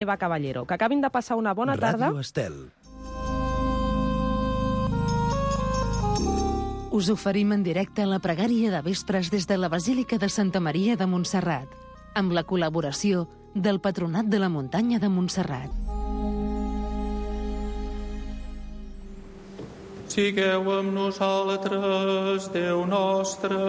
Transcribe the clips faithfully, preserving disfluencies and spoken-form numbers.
Eva Caballero. Que acabin de passar una bona tarda. Ràdio Estel. Us oferim en directe la pregària de vespres des de la Basílica de Santa Maria de Montserrat, amb la col·laboració del Patronat de la Muntanya de Montserrat. Sigueu amb nosaltres, Déu nostre.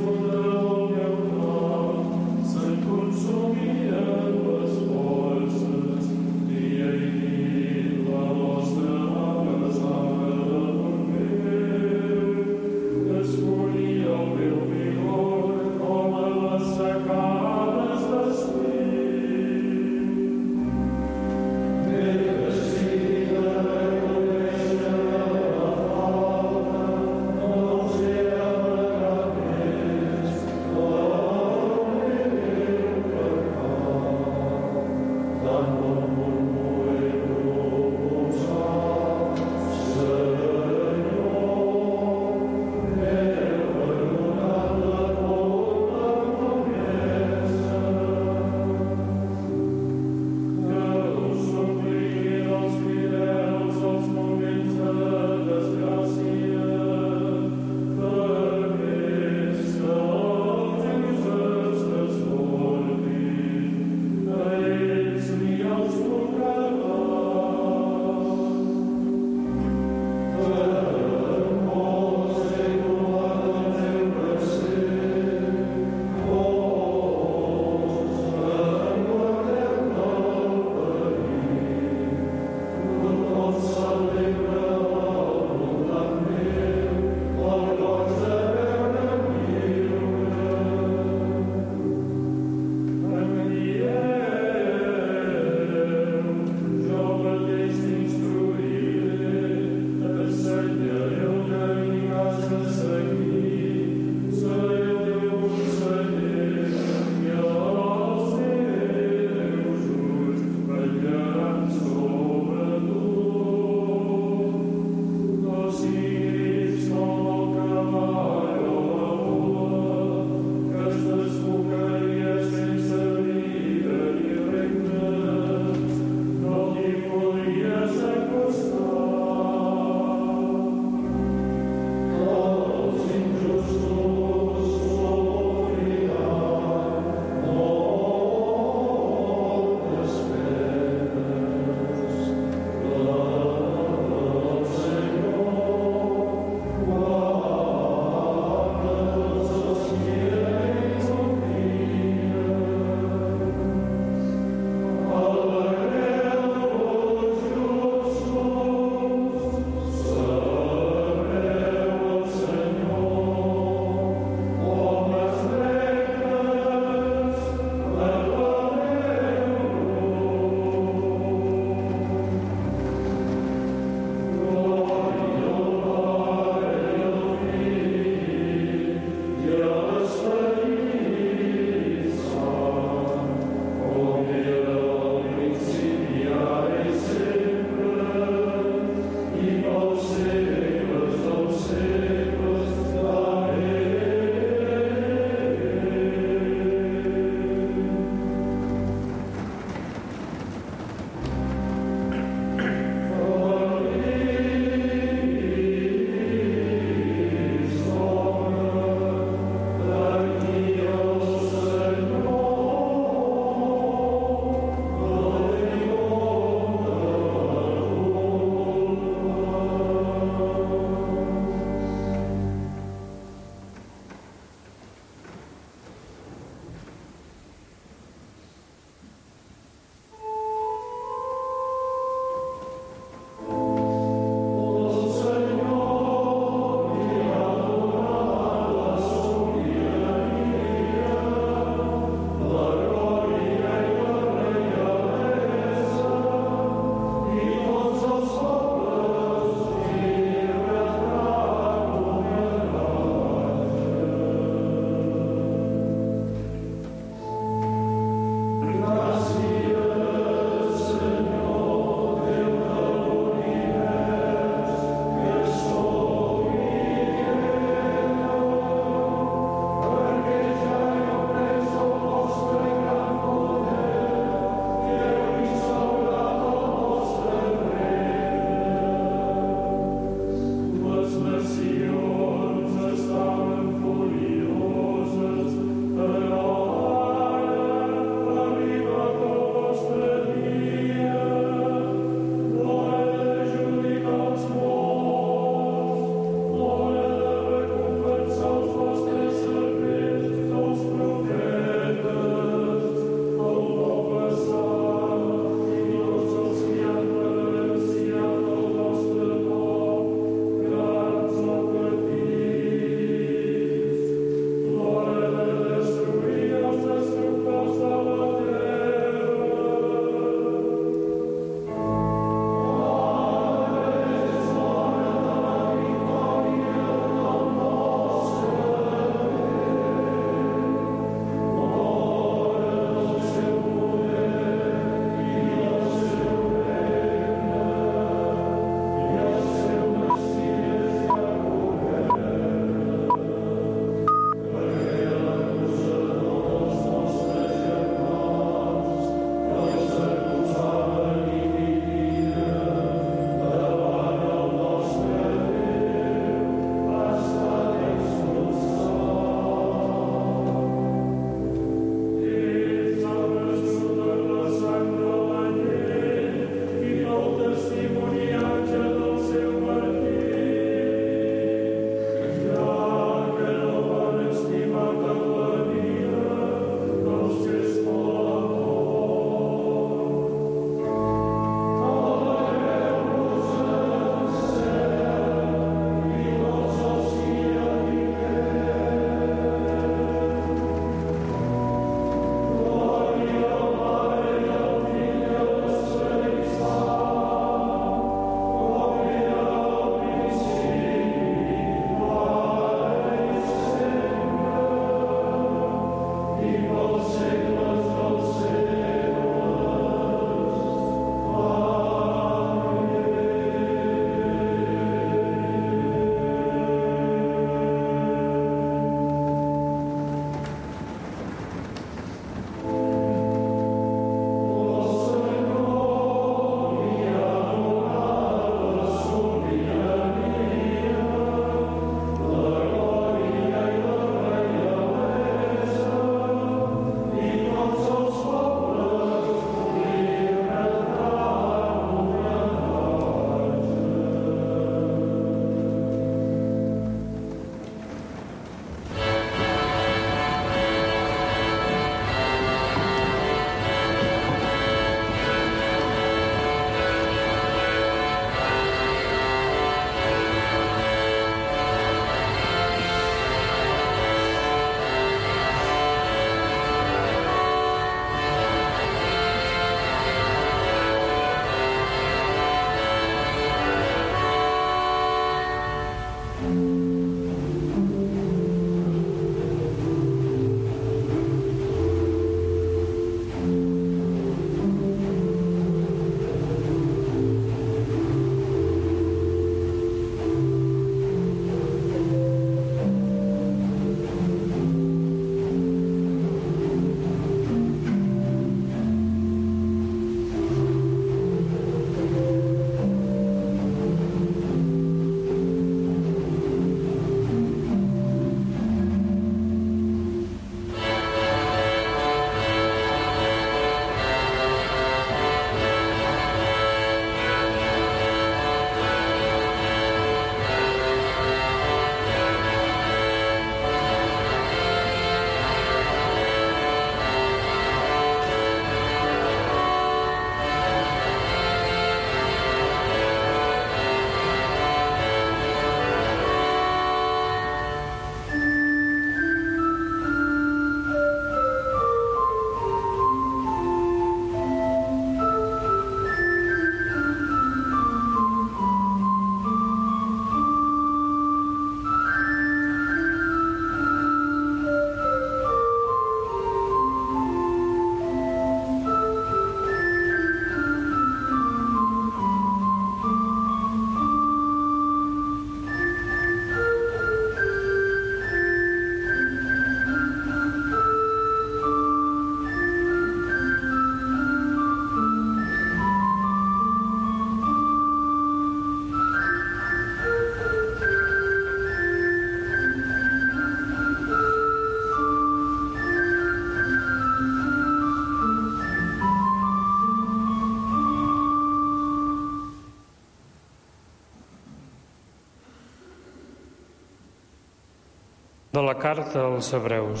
De la carta als Hebreus.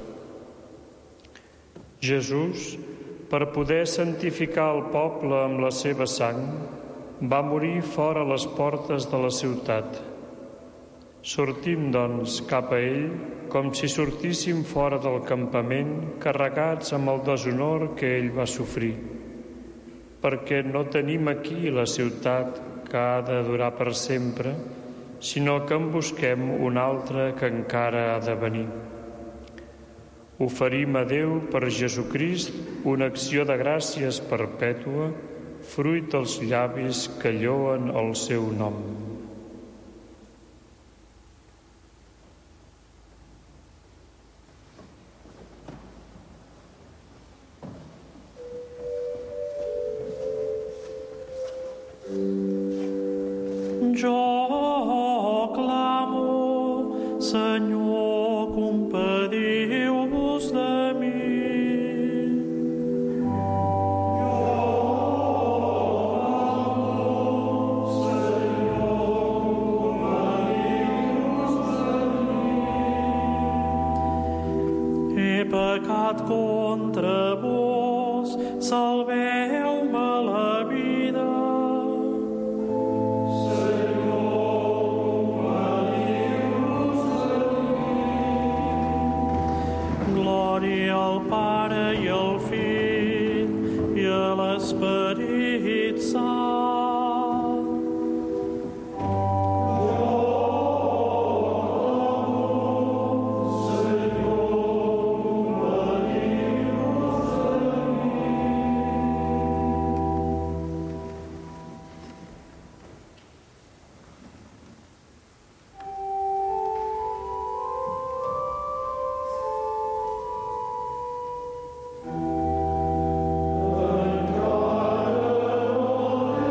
Jesús, per poder santificar el poble amb la seva sang, va morir fora les portes de la ciutat. Sortim, doncs, cap a ell com si sortíssim fora del campament, carregats amb el deshonor que ell va sofrir, perquè no tenim aquí la ciutat que ha de durar per sempre, sinó que en busquem una altra que encara ha de venir. Oferim a Déu per Jesucrist una acció de gràcies perpètua, fruit dels llavis que lloen el seu nom. Jo clamo, Senyor, compadiu-vos de mi. Jo clamo, Senyor, compadiu-vos de mi. He pecat contra vos, salveu-me la vida. Glòria al Pare i al Fill i a l'Esperit Sant. Encara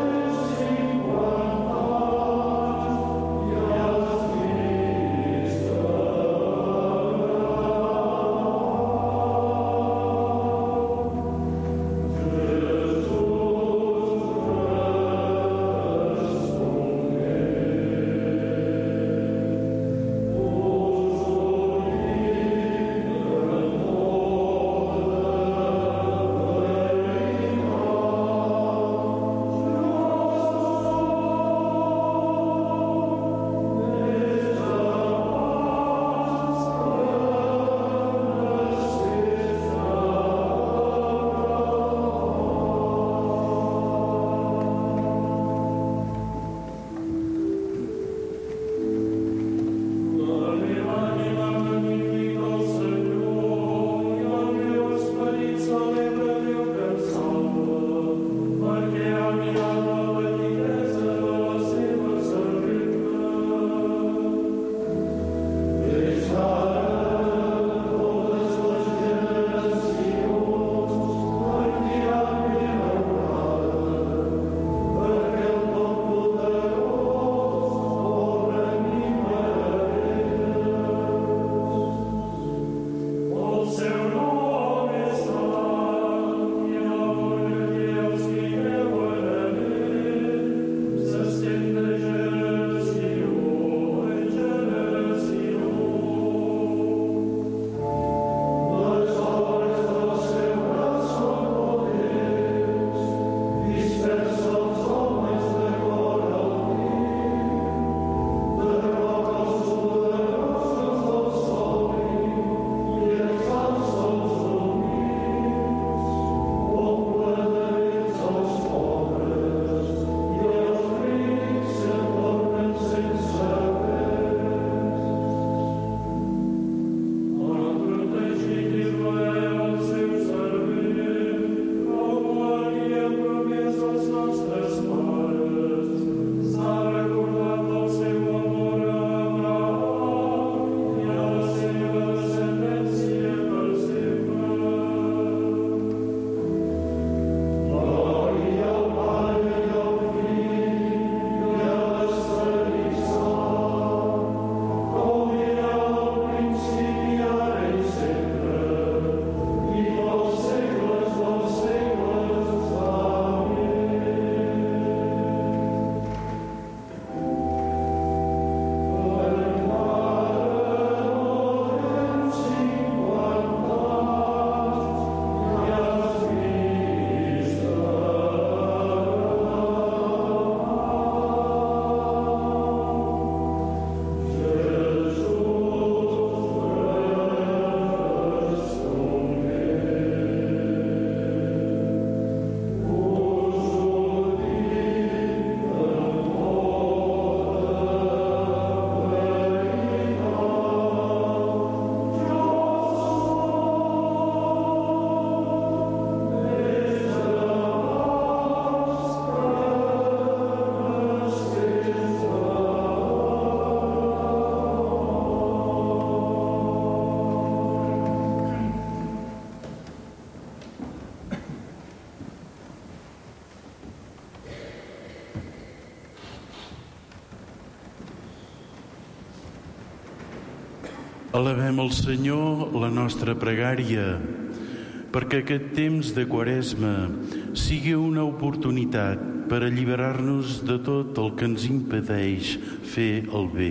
Elevem al Senyor la nostra pregària perquè aquest temps de Quaresma sigui una oportunitat per alliberar-nos de tot el que ens impedeix fer el bé.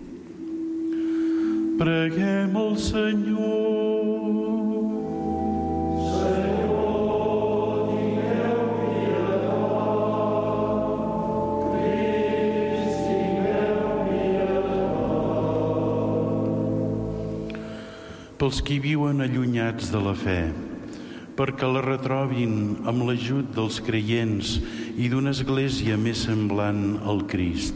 Preguem al Senyor. Pels qui viuen allunyats de la fe, perquè la retrobin amb l'ajut dels creients i d'una església més semblant al Crist.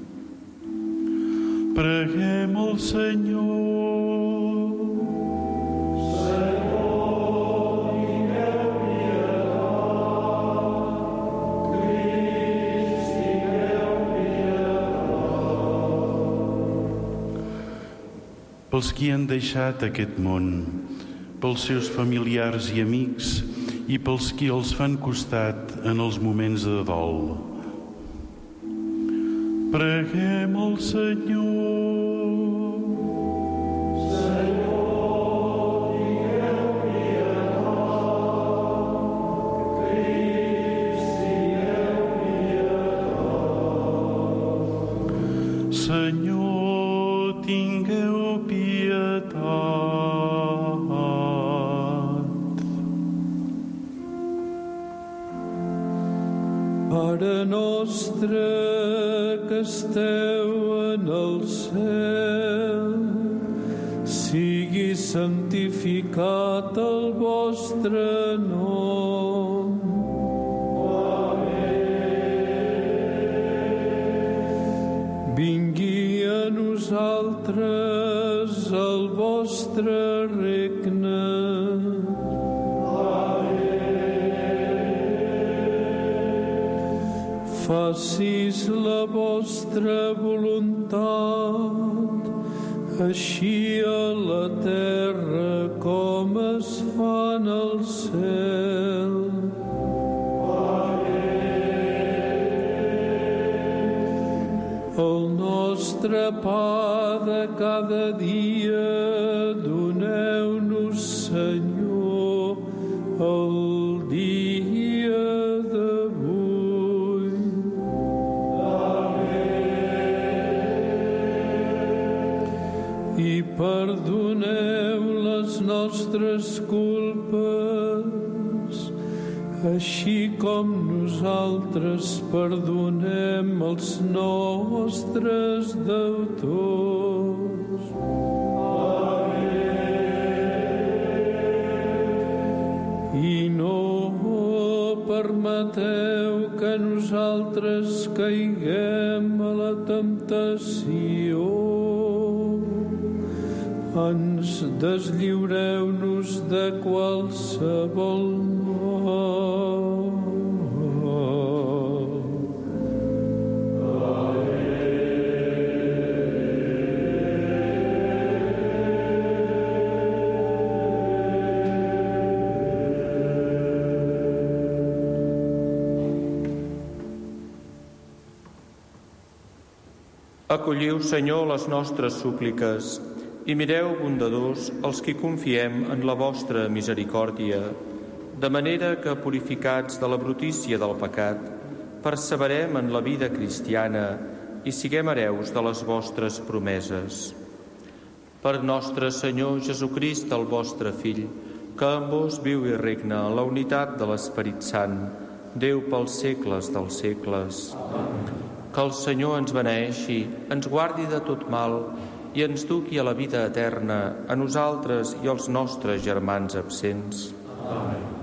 Preguem al Senyor. Senyor, tingueu pietat. Crist, tingueu pietat. Pels qui han deixat aquest món, pels seus familiars i amics i pels qui els fan costat en els moments de dol. Preguem al Senyor. Senyor, tingueu pietat. Crist, tingueu pietat. Senyor, tingueu pietat. Pare nostre que esteu en el cel, sigui santificat el vostre nom. Amén. Vingui a nosaltres el vostre regne. Facis la vostra voluntat, així a la terra com es fa en el cel. El nostre pa de cada dia doneu-nos, Senyor, el dia d'avui. I perdoneu les nostres culpes, així com nosaltres perdonem els nostres deutors. Amén. I no permeteu que nosaltres caiguem a la temptació. Ens deslliureu-nos de qualsevol mal. Acolliu, Senyor, les nostres súpliques i mireu bondadors els qui confiem en la vostra misericòrdia, de manera que, purificats de la brutícia del pecat, perseverem en la vida cristiana i siguem hereus de les vostres promeses. Per nostre Senyor Jesucrist, el vostre Fill, que amb vos viu i regna en la unitat de l'Esperit Sant, Déu pels segles dels segles. Amén. Que el Senyor ens beneeixi, ens guardi de tot mal i ens duqui a la vida eterna, a nosaltres i als nostres germans absents. Amén.